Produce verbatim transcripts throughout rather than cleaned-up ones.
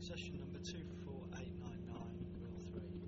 Session number two four eight nine nine, Wheel three.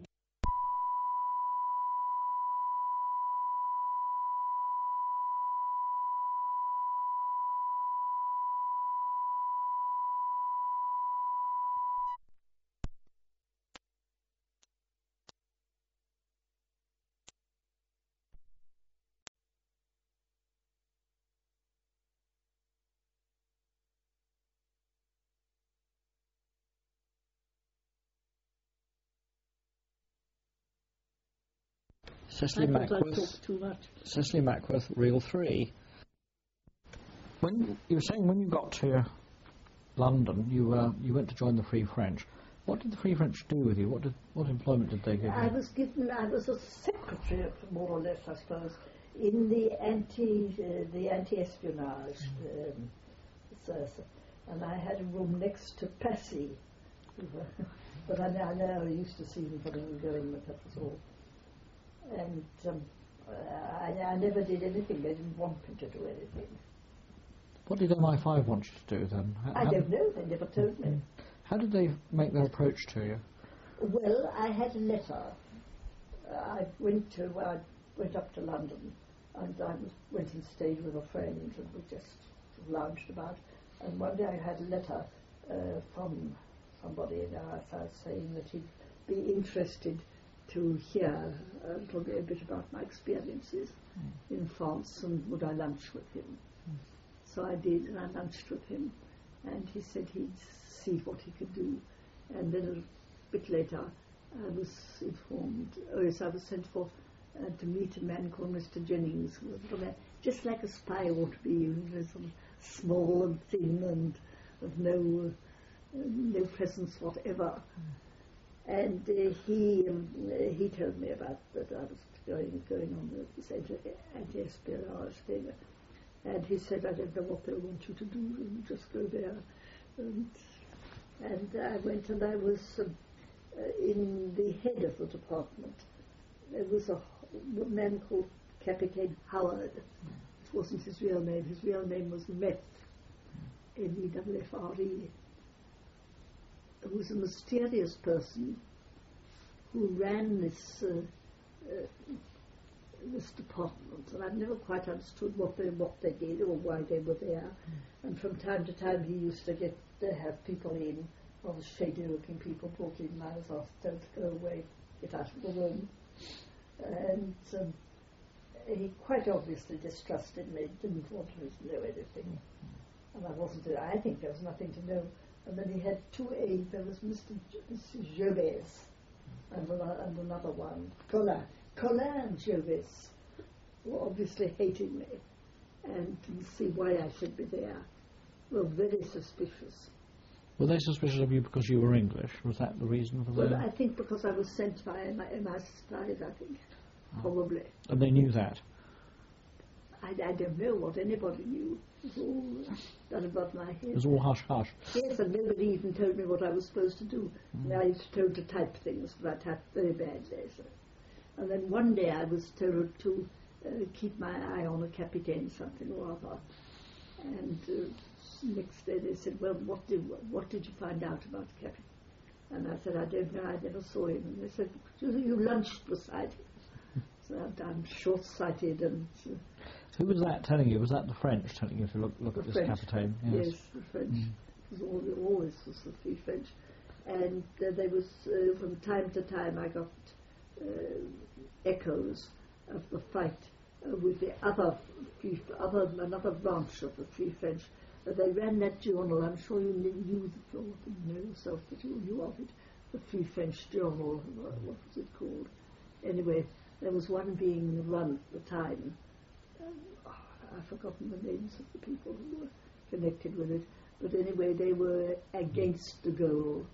Cecily I thought I Mackworth. talked too much. Cecily Mackworth, Reel three. When you were saying when you got to London, you uh, you went to join the Free French. What did the Free French do with you? What did what employment did they give I you? was given, I was a secretary, more or less, I suppose, in the anti, uh, the anti-espionage um, service, and I had a room next to Passy, but I, I never used to see him coming and going, but that was all. And um, uh, I, I never did anything. They didn't want me to do anything. What did M I five want you to do then? How, I don't know. They never told me. How did they make their approach to you? Well, I had a letter. Uh, I went to I went up to London, and I was, went and stayed with a friend, and we just lounged about. And one day I had a letter uh, from somebody in our house saying that he'd be interested to hear a little bit, a bit about my experiences mm. in France, and would I lunch with him. Mm. So I did, and I lunched with him, and he said he'd see what he could do. And then a bit later I was informed, oh yes, I was sent for uh, to meet a man called Mister Jennings, who was a little man, just like a spy ought to be, you know, sort of small and thin and of no, uh, no presence whatever. Mm. And uh, he um, uh, he told me about that I was going going on with this anti-espionage thing, and he said, I don't know what they want you to do, and just go there. And, and I went, and I was um, uh, in the head of the department. There was a man called Captain Howard. It wasn't his real name. His real name was Meth, M E F F R E. Who was a mysterious person who ran this uh, uh, this department, and I've never quite understood what they what they did or why they were there. Mm. And from time to time, he used to get to have people in, rather shady-looking people brought in. And I was asked, "Don't go away, get out of the room." And um, he quite obviously distrusted me, didn't want me to know anything, mm. and I wasn't. I think there was nothing to know. And then he had two aides. There was Mister J- Mister Jobès and, and another one, Colin. Colin and Jobès were obviously hating me and didn't see why I should be there. Were very suspicious. Were they suspicious of you because you were English? Was that the reason for Well, that? I think because I was sent by M I spies, I think, oh. probably. And they knew that? I, I don't know what anybody knew. It was all done above my head. It was all hush-hush. Yes, and nobody even told me what I was supposed to do. Mm. And I used to told to type things, but I typed very badly. So. And then one day I was told to uh, keep my eye on a captain, something or other. And uh, next day they said, well, what did, what did you find out about the captain? And I said, I don't know, I never saw him. And they said, you lunched beside him. So I'm short-sighted and... Uh, Who was that telling you? Was that the French telling you to look, look at this French. captain? Yes. yes, the French. Mm. It was all, always was the Free French. And uh, there was, uh, from time to time, I got uh, echoes of the fight uh, with the other, free, other, another branch of the Free French. Uh, they ran that journal. I'm sure you knew the or didn't know yourself, but you knew of it. The Free French Journal. What was it called? Anyway, there was one being run at the time. Um, oh, I've forgotten the names of the people who were connected with it, but anyway, they were against de Gaulle.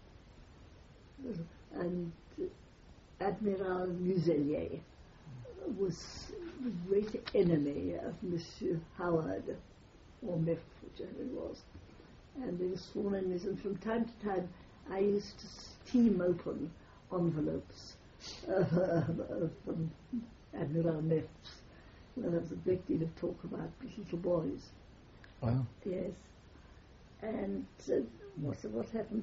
And uh, Admiral Muselier was the great enemy of Monsieur Howard, or Mef, whichever it was. And they were sworn enemies, and from time to time I used to steam open envelopes uh, of um, Admiral Mef's. Well, there was a great deal of talk about little boys. Wow. Yes. And uh, what, what happened then?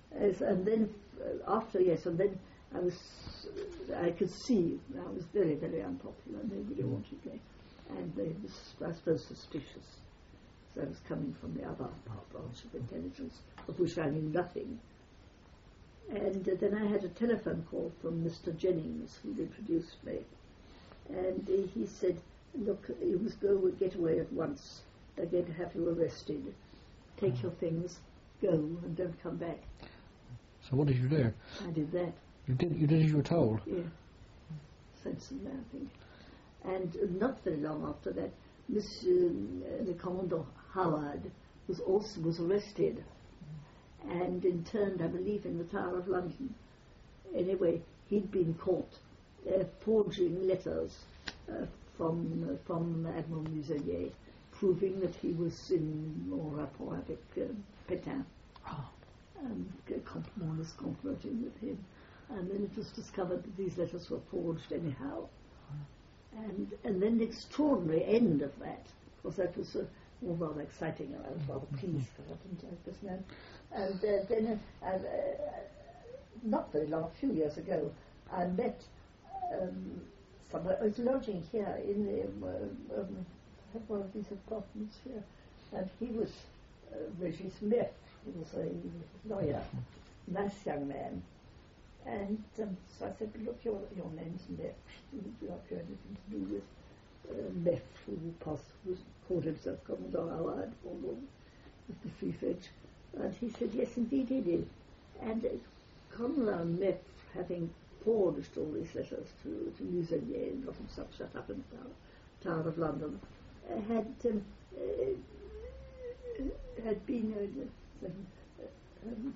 As, and then uh, after, yes, and then I was, I could see I was very, very unpopular. Nobody wanted me. And they was, I suppose, suspicious. So I was coming from the other branch of intelligence, of which I knew nothing. And uh, then I had a telephone call from Mister Jennings, who introduced me. And uh, he said, look, you must go and get away at once. They're going to have you arrested. Take your things, go, and don't come back. So what did you do? I did that. You did you did as you were told? Yeah. Sensibly, I think. And uh, not very long after that, Monsieur uh, the Commandant Howard was also was arrested and interned, I believe, in the Tower of London. Anyway, he'd been caught uh, forging letters uh, from uh, from Admiral Muselier, proving that he was in more rapport avec uh, Pétain, Oh. and uh, more or less converting with him. And then it was discovered that these letters were forged anyhow. And and then the extraordinary end of that, because that was uh, all rather exciting, and I was rather pleased because I didn't like this man. And uh, then, uh, uh, not very long, a few years ago, I met um, somebody. I was lodging here in the, uh, um, one of these apartments here, and he was uh, Regis Meff. He was a lawyer, nice young man. And um, so I said, look, your, your name's Meff. You do not have anything to do with uh, Meff, who passed, who called himself Commandant Howard, although with the Free French. And he said, yes, indeed he did. And uh, Commandant Meff, having forged all these letters to, to Muselier and got himself shut up in the Tower, Tower of London, uh, had um, uh, had been uh, um,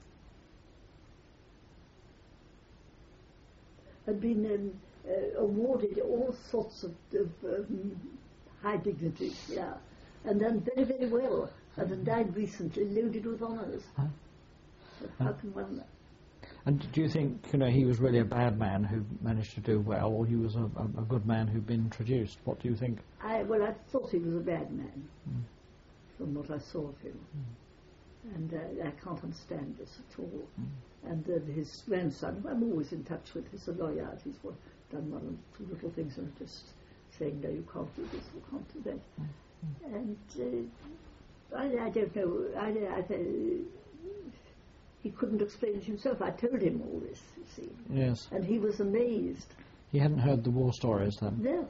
had been um, uh, awarded all sorts of, of um, high dignities, yeah, and done very, very well, and had died recently, loaded with honours. Huh? But how can one... And do you think, you know, he was really a bad man who managed to do well, or he was a, a, a good man who'd been introduced? What do you think? I, well, I thought he was a bad man, Mm. from what I saw of him. Mm. And uh, I can't understand this at all. Mm. And uh, his grandson, who I'm always in touch with, he's a lawyer, he's one, done one or two little things and just saying, no, you can't do this, you can't do that. Mm. And uh, I, I don't know, I, I, I, he couldn't explain it himself. I told him all this, you see. Yes. And he was amazed. He hadn't heard the war stories then? No.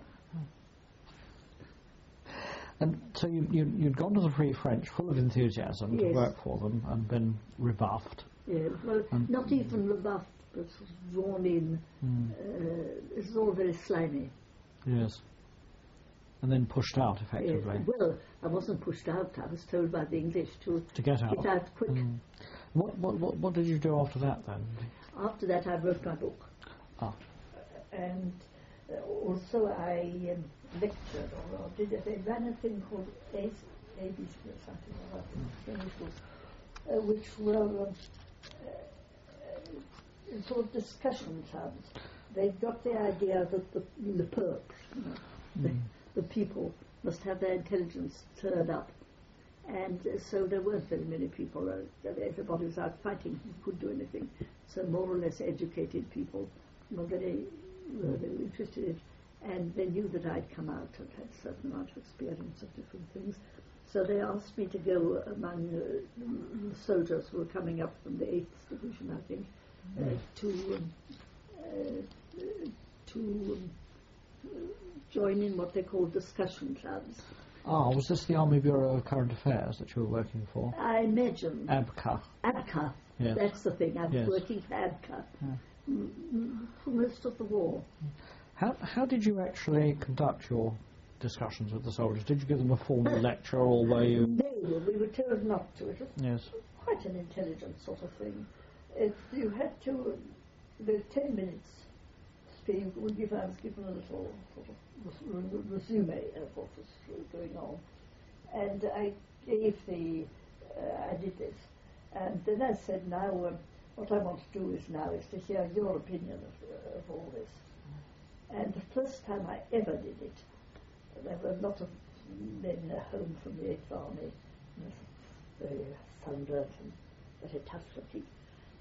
And so you, you, you'd gone to the Free French full of enthusiasm Yes. to work for them and been rebuffed. Yeah, well, Um, not even rebuffed, but sort of drawn in. Mm. Uh, it was all very slimy. Yes. And then pushed out, Yes. effectively. Well, I wasn't pushed out. I was told by the English to To get out. get out quick. Mm. What, what, what, what did you do after that, then? After that, I wrote my book. Ah. And uh, also I um, lectured, or, or did they ran a thing called A B C or something like that, English books, uh, which were um, uh, sort of discussion clubs. They got the idea that the, the peuple, you know, the, Mm. the people, must have their intelligence turned up. And uh, so there weren't very many people. Uh, everybody was out fighting who could do anything. So more or less educated people were very, were very interested in it. And they knew that I'd come out and had a certain amount of experience of different things. So they asked me to go among uh, the soldiers who were coming up from the eighth Division, I think, uh, to um, uh, to um, join in what they call discussion clubs. Ah, was this the Army Bureau of Current Affairs that you were working for? I imagine. A B C A. A B C A. Yes. That's the thing. I was Yes. working for A B C A Yeah. mm, mm, for most of the war. How, how did you actually conduct your discussions with the soldiers? Did you give them a formal lecture, or were you... No, we were told not to. It was Yes. quite an intelligent sort of thing. If you had to, the ten minutes speak, we give, I was given a little sort of res- resume of what was going on. And I gave the, uh, I did this. And then I said, now, um, what I want to do is now is to hear your opinion of, uh, of all this. And the first time I ever did it, there were a lot of men home from the eighth Army, very sunburnt and very tough looking.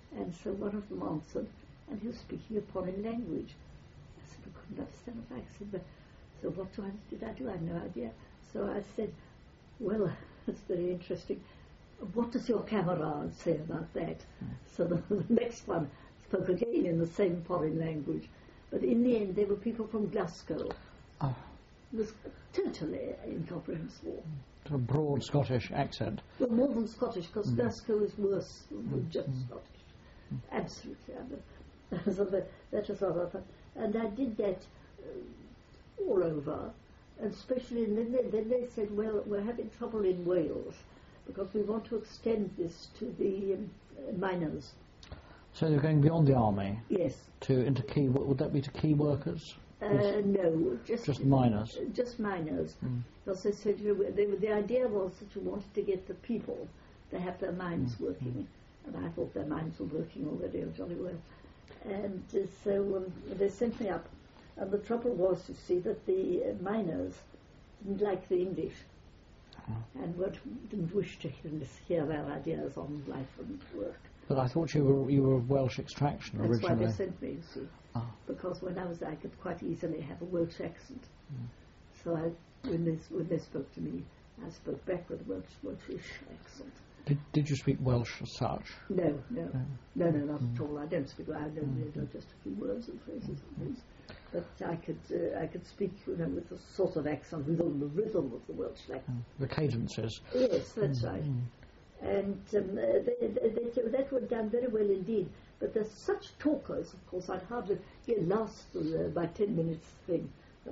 And so one of them answered, and he was speaking a foreign language. I said, I couldn't understand a thing. I said, but, so what do I, did I do? I had no idea. So I said, well, that's very interesting. What does your camarade say about that? Mm. So the, the next one spoke again in the same foreign language. But in the end, they were people from Glasgow. Oh. It was totally incomprehensible. A broad Scottish accent. Well, more than Scottish, because mm. Glasgow is worse than mm. just mm. Scottish. Mm. Absolutely. So that, that was rather fun. And I did that uh, all over, and especially, and then they, then they said, well, we're having trouble in Wales, because we want to extend this to the um, uh, miners. So you're going beyond the army? Yes. To into key, would that be to key workers? Uh, no, just just miners. Uh, just miners. Mm. Because they said you know, they, the idea was that you wanted to get the people to have their minds mm. working, mm. and I thought their minds were working already jolly well. And uh, so um, they sent me up, and the trouble was, you see, that the uh, miners didn't like the English. And what, didn't wish to hear their ideas on life and work. But I thought you were you were of Welsh extraction That's originally. That's why they sent me, you see. Ah. Because when I was there, I could quite easily have a Welsh accent. Mm. So I, when, they, when they spoke to me, I spoke back with a Welsh, Welshish accent. Did, did you speak Welsh as such? No, no. No, no, no not mm. at all. I don't speak Welsh. I know mm. just a few words and phrases and things. But I could uh, I could speak, you know, with a sort of accent, with all the rhythm of the Welsh accent. Mm. The cadences. Yes, that's mm. right. Mm. And um, uh, they, they, they, that went down very well indeed. But there's such talkers, of course, I'd hardly get last uh, by ten minutes thing.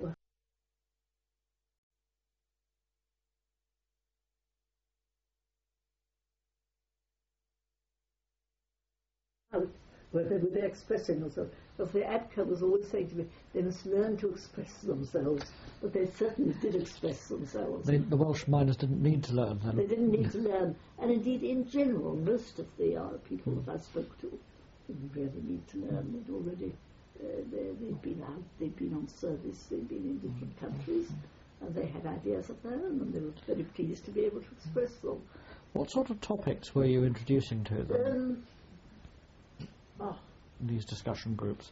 Where they were expressing themselves. Because the A B C A was always saying to me, they must learn to express themselves. But they certainly did express themselves. They, the Welsh miners didn't need to learn them. They didn't need to learn. And indeed, in general, most of the uh, people that I spoke to didn't really need to learn. They'd already, uh, they, they'd been out, they'd been on service, they'd been in different countries, and they had ideas of their own, and they were very pleased to be able to express them. What sort of topics were you introducing to them? Um, oh. These discussion groups?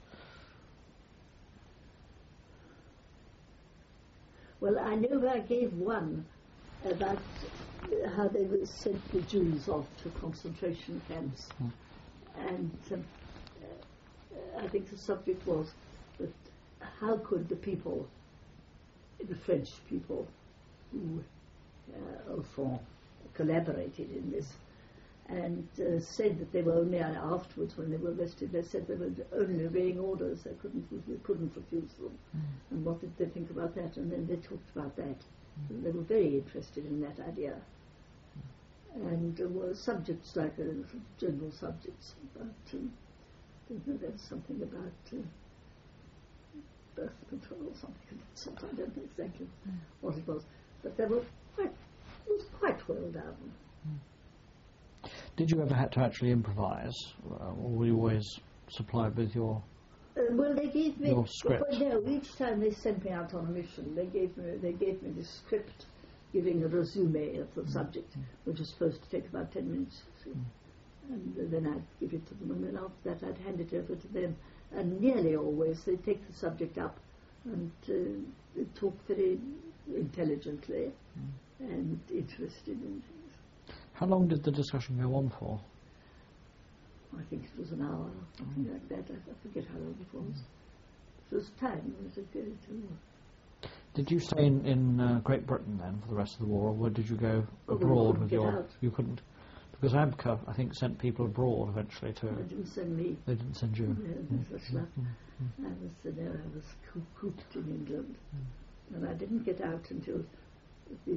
Well, I know I gave one about how they were sent the Jews off to concentration camps. Hmm. And um, uh, I think the subject was that how could the people, the French people, who, uh, au fond, collaborated in this, and uh, said that they were only, afterwards when they were arrested, they said they were only obeying orders, they couldn't, they couldn't refuse them. Mm. And what did they think about that? And then they talked about that. Mm. They were very interested in that idea. Mm. And there were subjects like uh, general subjects about, um, there was something about uh, birth control or something, something, I don't know exactly mm. what it was. But they were quite, it was quite well done. Mm. Did you ever have to actually improvise, uh, or were you always supplied with your uh, well, they gave me your script? Well, no, each time they sent me out on a mission, they gave me they gave me the script, giving a resume of the mm. subject, mm. which was supposed to take about ten minutes. Mm. And uh, then I'd give it to them, and then after that I'd hand it over to them. And nearly always they take the subject up and uh, they talk very intelligently mm. and interested in things. How long did the discussion go on for? I think it was an hour, something mm. like that. I, I forget how long it was. It was time. It was a good too. Did you stay in, in uh, Great Britain then for the rest of the war, or did you go oh, abroad with your? Out. You couldn't, because A B C A, I think, sent people abroad eventually too. They didn't send me. They didn't send you. Yeah, mm. such luck. Mm. Mm. I was uh, there. I was coo- cooped in England, mm. and I didn't get out until the.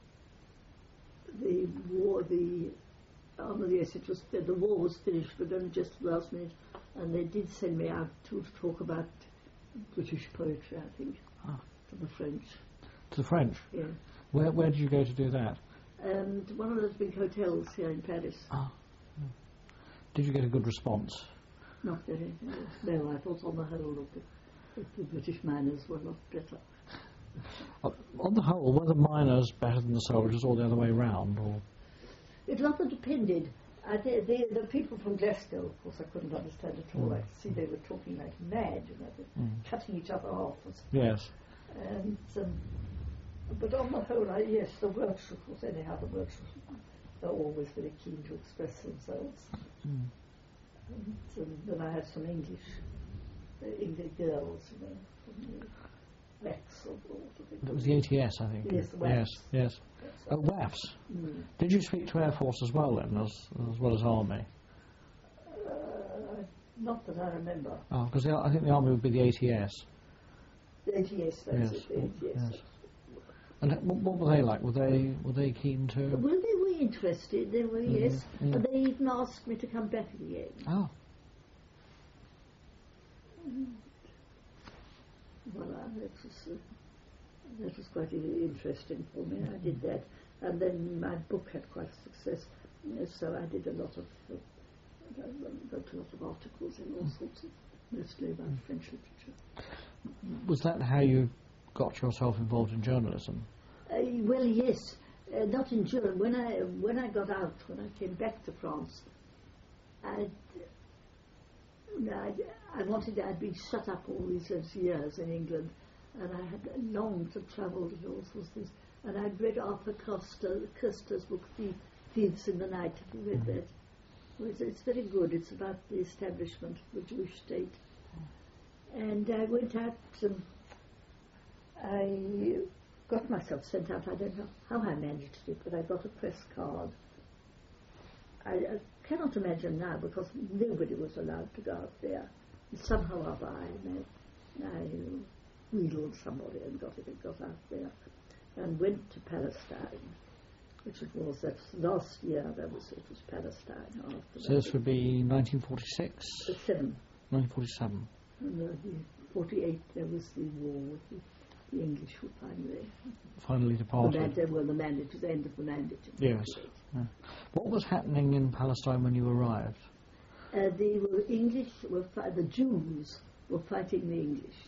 The war, the oh yes, it was the war was finished, but only just the last minute, and they did send me out to talk about British poetry, I think, ah. to the French. To the French? Yeah. Where where did you go to do that? Um, to one of those big hotels here in Paris. Ah. Did you get a good response? Not very. No, no I thought on the whole, look, the, the British miners were a lot better. On the whole, were the miners better than the soldiers, or the other way round? Or it rather depended. I think the, the people from Glasgow, of course, I couldn't understand at all. Mm. I could see they were talking like mad, you know, they're Mm. cutting each other off. And stuff. Yes. And, um, but on the whole, I, yes, the Welsh, of course, anyhow, the Welsh are always very keen to express themselves. Mm. And um, then I had some English, uh, English girls, you know, from the Wax or what. That was the A T S, I think. Yes, the W A F. Yes, yes. Oh, W A Fs. Mm. Did you speak to Air Force as well then, as, as well as Army? Uh, not that I remember. Oh, because I think the Army would be the A T S. The A T S, that's Yes, it, the A T S. yes. And what, what were they like? Were they were they keen to? Well, they were interested, they were, Mhm, yes. mm. And they even asked me to come back again. Oh, Well, uh, that was, uh, that was quite i- interesting for me. I did that. And then my book had quite a success. uh, So I did a lot of, uh, I wrote a lot of articles in all sorts of, mostly about French literature. was that how you got yourself involved in journalism? Uh, well, yes, uh, not in German. When I when I got out, when I came back to France, I'd, I'd, I wanted. I'd been shut up all these years in England, and I had longed to travel to all sorts of things. And I'd read Arthur Koster, Koster's book, Thief, Thieves in the Night. Have you read that? Well, it's, it's very good. It's about the establishment of the Jewish state. And I went out. Um, I got myself sent out. I don't know how I managed it, but I got a press card. I, I cannot imagine now because nobody was allowed to go out there. And somehow or other I, I wheedled somebody and got it and got out there and went to Palestine, which it was that last year. That was it was Palestine. After So that. this would be nineteen forty-six, Uh, seven. nineteen forty-seven. And uh, the forty-eight, there was the war with the, the English who finally, Finally the departed. mandate, well, the mandate was the end of the mandate. in Yes. forty-eight. Yeah. What was happening in Palestine when you arrived? Uh, the were English, were fi- the Jews were fighting the English.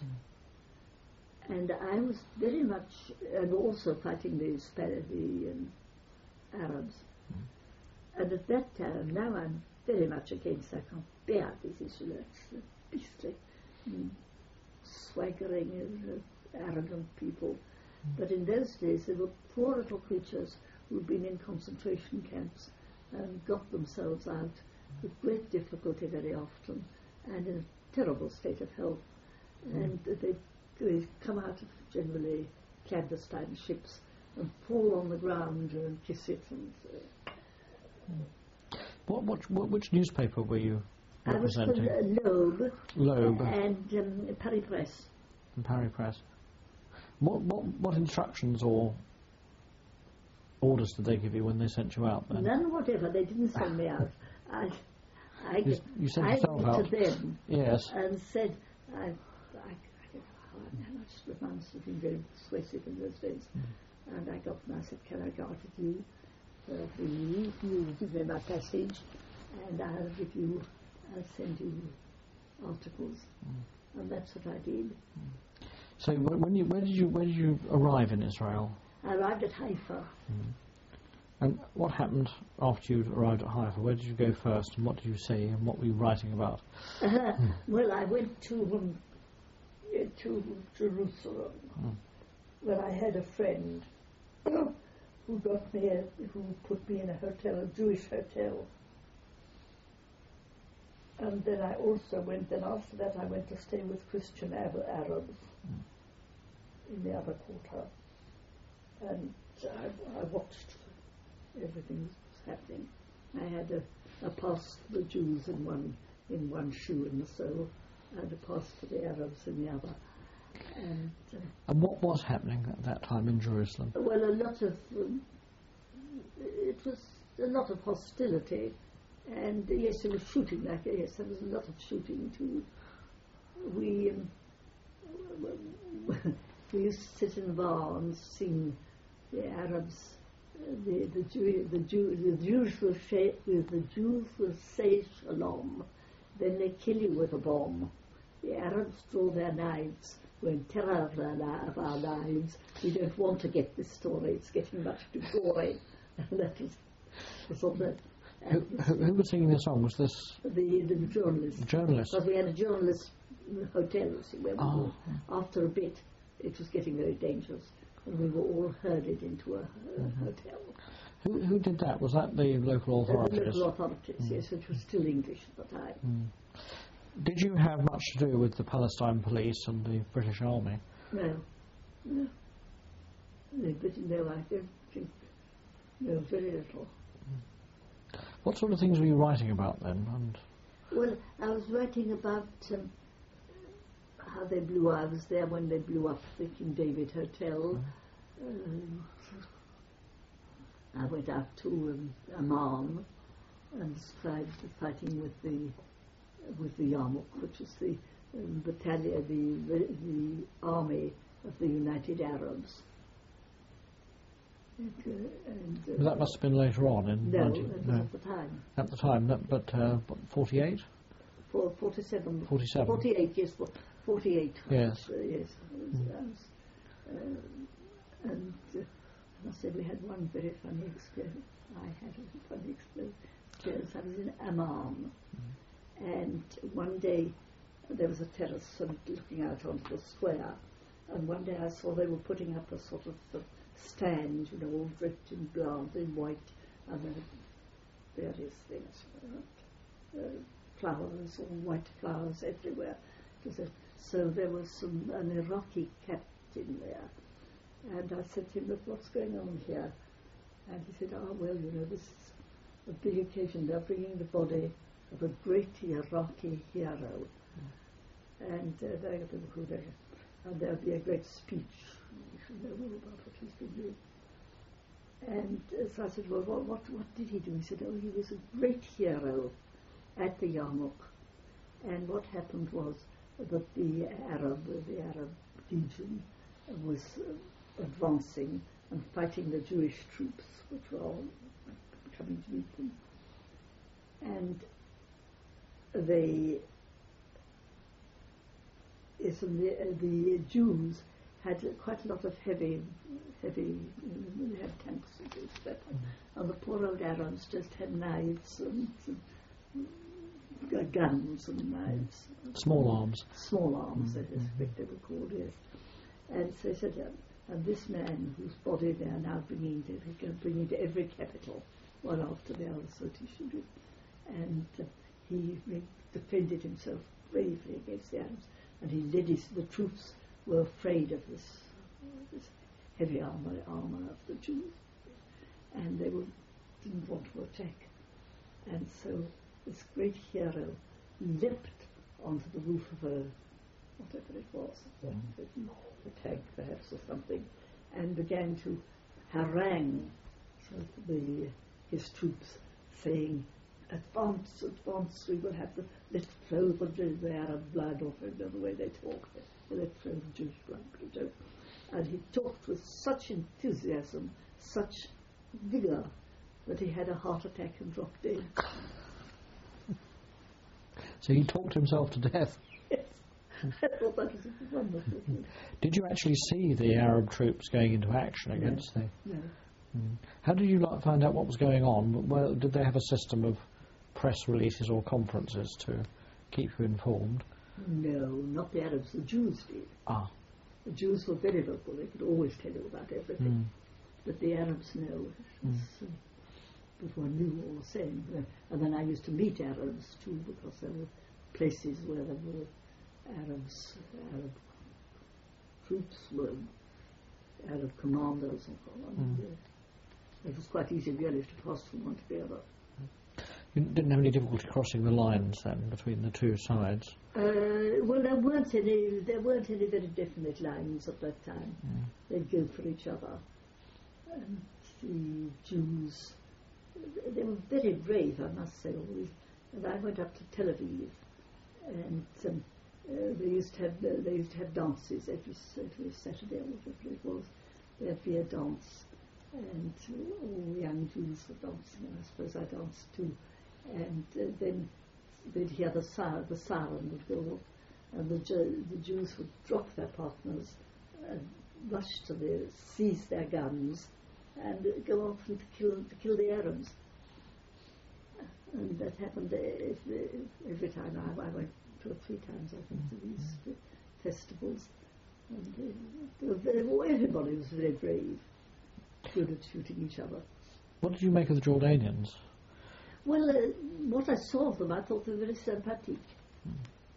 And I was very much, and also fighting the, Spa- the um, Arabs. And at that time, now I'm very much against, I can't bear these Israelites, the beastly, mm, swaggering, uh, arrogant people. But in those days, there were poor little creatures who'd been in concentration camps and got themselves out with great difficulty very often and in a terrible state of health. And they they come out of generally clandestine ships and fall on the ground and kiss it. And uh, What, what, what which newspaper were you I was from representing? uh, Loeb Loeb and um, Paris Press. and Paris Press. What, what what instructions or orders did they give you when they sent you out then? None whatever. They didn't send me out. I, I, You, you sent I yourself went out. to them Yes. and said, I, I, I don't know how, how much the must have been very persuasive in those days. Mm. And I got them, I said, can I go out with you? Uh, for you, you give me my passage, and I'll give you, I'll send you articles. Mm. And that's what I did. So wh- when you where did you where did you arrive in Israel? I arrived at Haifa. And what happened after you arrived at Haifa? Where did you go first, and what did you see, and what were you writing about? Uh, well, I went to um, uh, to Jerusalem, Mm. where I had a friend who got me, a, who put me in a hotel, a Jewish hotel. And then I also went. Then after that, I went to stay with Christian Arab- Arabs in the other quarter, and I, I watched everything was happening. I had a, a pass for the Jews in one in one shoe in the sole, and a pass for the Arabs in the other. And uh, And what was happening at that time in Jerusalem? well, a lot of um, it was a lot of hostility, and uh, yes, there was shooting. Like uh, yes, there was a lot of shooting too. We um, we used to sit in the bar and sing the Arabs. Uh, the the Jew, the Jew, the Jews will say the Jews will say shalom, then they kill you with a bomb. The Arabs draw their knives. We're in terror of our, li- of our lives. We don't want to get this story. It's getting much too gory. And that was, was on that. Who, who, who was singing the song? Was this The, the journalist. the journalist? Because we had a journalist hotel, you see, where we Oh. were. After a bit, it was getting very dangerous, and we were all herded into a, a Mm-hmm. hotel. Who, who did that? Was that the local Uh, the authorities? local authorities, yes, which was still English at the time. Mm. Did you have much to do with the Palestine police and the British Army? No, no. No, but no, I don't think, no, very little. What sort of things were you writing about then? And Well, I was writing about um, how they blew. I was there when they blew up the King David Hotel. Um, I went out to um, Amman and started fighting with the with the Yarmouk, which is the um, battalion, the, the the army of the United Arabs. It, uh, and, uh, that must have been later on in no, nineteen that was no, at the time. at the time. That, but uh, what, forty-eight? For forty-seven. Forty-seven. Forty-eight, yes. For forty-eight. Yes. Uh, yes. I was, I was, um, and uh, I must say we had one very funny experience. I had a funny experience. I was in Amman, and one day there was a terrace sort of looking out onto the square, and one day I saw they were putting up a sort of uh, stand, you know, all draped in blood, in white, and there were various things, uh, uh, flowers, all white flowers everywhere. It was a, so there was some an Iraqi captain there, and I said to him, "Look, what's going on here?" And he said, "Ah, well, you know, this is a big occasion. They're bringing the body of a great Iraqi hero, and uh, they're going to and there'll be a great speech. You should know all about what he's been doing." And uh, so I said, "Well, what, what what did he do?" He said, "Oh, he was a great hero at the Yarmouk, and what happened was that the Arab, the Arab legion, was uh, advancing and fighting the Jewish troops, which were all coming to meet them, and they." Yes, and the, uh, the Jews had quite a lot of heavy, heavy, uh, they had tanks and things like that. Mm-hmm. And the poor old Arabs just had knives and, and uh, guns and knives. Small arms. Small arms, Mm-hmm. that is what they were called, yes. And so he said, um, and this man whose body they are now bringing to, they can bring into every capital, one after the other, so he should do. And uh, he defended himself bravely against the Arabs. And he led his, the troops were afraid of this, this heavy armor, armor of the Jews, and they were, didn't want to attack. And so this great hero leapt onto the roof of a, whatever it was, mm-hmm. a tank perhaps or something, and began to harangue the, his troops, saying, "Advance, advance, we will have the, let flow the, the Arab blood," or the way they talk, let flow the Jewish blood. And he talked with such enthusiasm, such vigour, that he had a heart attack and dropped dead. So he talked himself to death? Yes. I thought that was a wonderful thing. Did you actually see the Arab troops going into action against no. the... No. Mm. How did you like, find out what was going on? Well, did they have a system of press releases or conferences to keep you informed? No, not the Arabs. The Jews did. Ah. The Jews were very local. They could always tell you about everything. Mm. But the Arabs, no. Mm. Uh, but one knew all the same. Uh, and then I used to meet Arabs too, because there were places where there were Arabs, Arab troops, were Arab commanders and so on. Mm. Uh, it was quite easy really to pass from one to the other. You didn't have any difficulty crossing the lines then between the two sides? Uh, well, there weren't any. There weren't any very definite lines at that time. Mm. They'd go for each other. And the Jews, they were very brave, I must say. Always. And I went up to Tel Aviv, and um, uh, they used to have uh, they used to have dances every every Saturday or whatever it was. There'd be a dance, and uh, all young Jews were dancing, and I suppose I danced too. And uh, then they'd hear the siren, the siren would go off, and the, Ju- the Jews would drop their partners and rush to the, seize their guns, and uh, go off and to kill, to kill the Arabs. and that happened every, every time. I, I went two or three times, I think, to these mm. festivals. And uh, they were, everybody was very brave, good at shooting each other. What did you make of the Jordanians? Well, uh, what I saw of them, I thought they were very sympathetic. Mm.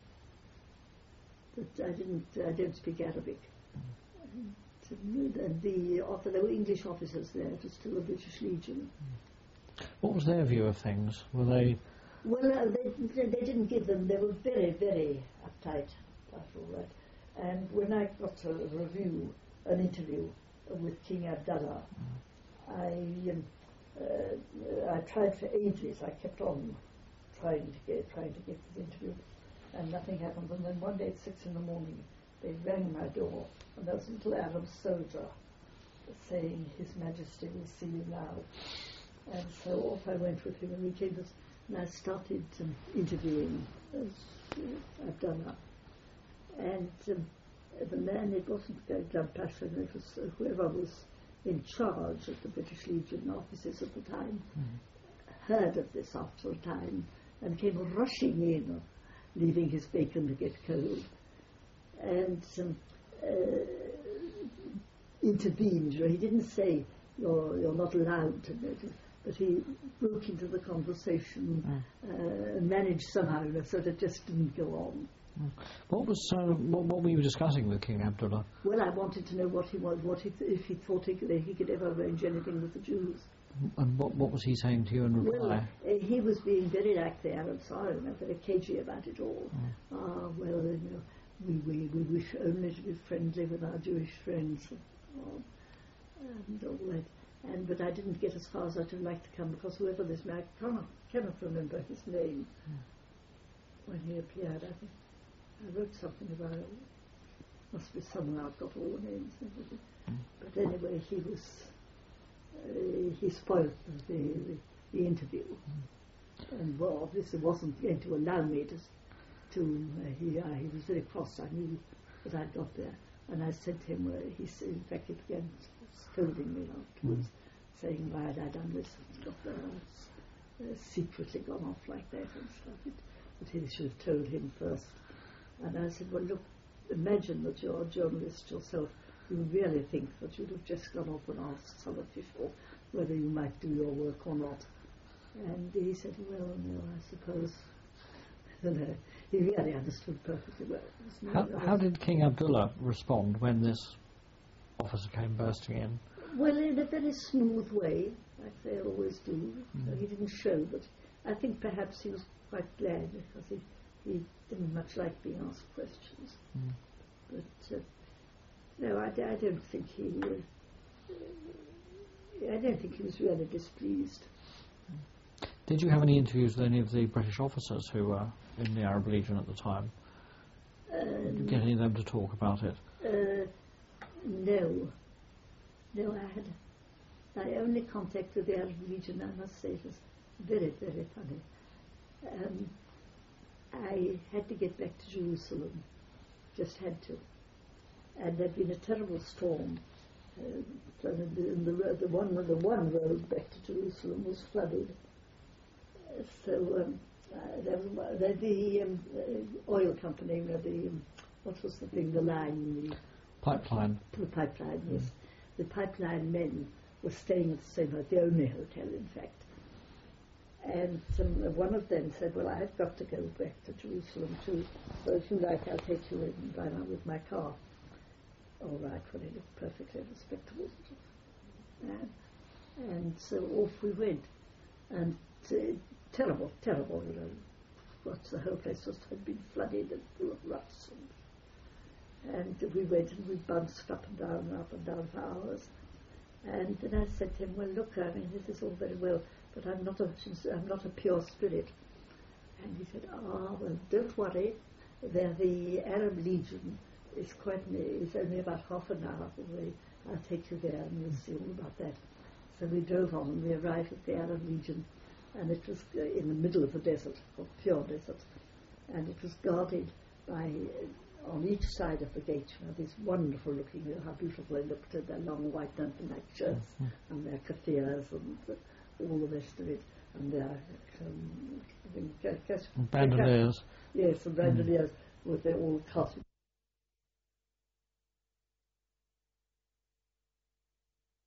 But I didn't, I don't speak Arabic. Mm. And, and the author, there were English officers there, it was still the British Legion. Mm. What was their view of things? Were they... Well, uh, they, they didn't give them, they were very, very uptight after all that. And when I got a review, an interview with King Abdullah, mm. I... Um, Uh, I tried for ages. I kept on trying to get trying to get this interview, and nothing happened. And then one day at six in the morning, they rang my door, and there was a little Arab soldier saying, "His Majesty will see you now." And so off I went with him, and we came to, and I started um, interviewing as uh, I've done that. And um, the man, it wasn't Glam Pasha, it was uh, whoever was in charge of the British Legion officers at the time, mm. heard of this after a time and came rushing in, leaving his bacon to get cold, and um, uh, intervened. He didn't say, you're, you're not allowed to know, but he broke into the conversation mm. uh, and managed somehow so that it just didn't go on. What was uh, what, what were you discussing with King Abdullah? Well, I wanted to know what he was, what he th- if he thought he could, he could ever arrange anything with the Jews. And what what was he saying to you in reply? Well, uh, he was being very like the Arab Siren, very cagey about it all. Mm. Ah, well, you know, we, we we wish only to be friendly with our Jewish friends, oh, and all that. And but I didn't get as far as I'd have liked to come because whoever this man, I cannot cannot remember his name mm. when he appeared. I think. I wrote something about it. Must be somewhere I've got all the names and everything. Mm. But anyway, he was, uh, he spoiled the, the, the interview. Mm. And well, obviously wasn't going to allow me to, to uh, he, uh, he was very cross. I knew that I'd got there. And I said to him, uh, he in fact he began scolding me afterwards, mm. saying why had I done this, and got there, uh, secretly gone off like that and stuff. It, but he should have told him first. And I said, well, look, imagine that you're a journalist yourself. You really think that you'd have just gone off and asked some official whether you might do your work or not. And he said, well, no, I suppose. No, he really understood perfectly well. No, how, how did King Abdullah respond when this officer came bursting in? Well, in a very smooth way, like they always do. Mm. So he didn't show, but I think perhaps he was quite glad because he, he didn't much like being asked questions. Mm. But uh, no, I, I don't think he. Uh, I don't think he was really displeased. Did you have any interviews with any of the British officers who were in the Arab Legion at the time? Um, Did you get any of them to talk about it? Uh, no. No, I had. My only contact with the Arab Legion, I must say, it was very, very funny. Um, I had to get back to Jerusalem, just had to. And there'd been a terrible storm. Uh, so the, the, the, the, one, the one road back to Jerusalem was flooded. Uh, so um, uh, there was, the, the um, uh, oil company, uh, the, um, what was the thing, the line? The pipeline. The pipeline, yes. Mm. The pipeline men were staying at the same hotel, the only hotel, in fact. And um, one of them said, well, I've got to go back to Jerusalem too, so if you like, I'll take you in by now with my car. All right, well, he looked perfectly respectable. And, and so off we went. And uh, terrible, terrible, you know. What's the whole place just had been flooded and full of ruts. And, and we went and we bounced up and down and up and down for hours. And then I said to him, well, look, I mean, this is all very well, but I'm not a, I'm not a pure spirit. And he said, ah, well, don't worry. They're the Arab Legion. It's quite near, it's only about half an hour away. I'll take you there and you'll see all about that. So we drove on and we arrived at the Arab Legion, and it was uh, in the middle of the desert, or pure desert, and it was guarded by, uh, on each side of the gate, you know, these wonderful looking, you know, how beautiful they looked in their long white and black shirts mm-hmm. and their kaffirs and uh, all the rest of it. and the um, I think, I guess, Bandoliers. yes, the bandoliers with their all cutting.